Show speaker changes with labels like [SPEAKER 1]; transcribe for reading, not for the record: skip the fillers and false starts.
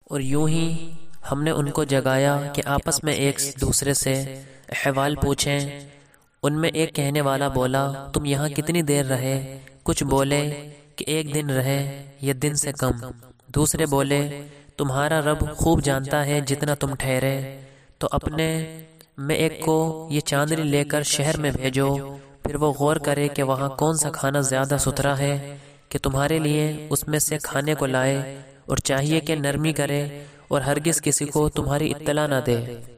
[SPEAKER 1] और यूं ही हमने उनको जगाया कि आपस में एक दूसरे से अहवाल पूछें। उनमें एक कहने वाला बोला, तुम यहाँ कितनी देर रहे? कुछ बोले कि 1 दिन रहे या दिन से कम। दूसरे बोले, तुम्हारा रब खूब जानता है जितना तुम ठहरे। तो अपने में एक को ये चांदनी लेकर शहर में भेजो, फिर वो गौर करे कि वहाँ कौन सा खाना ज्यादा सुथरा है कि तुम्हारे लिए उसमें से खाने को लाए, और चाहिए कि नरमी करे और हरगिज किसी को तुम्हारी इत्तला न दे।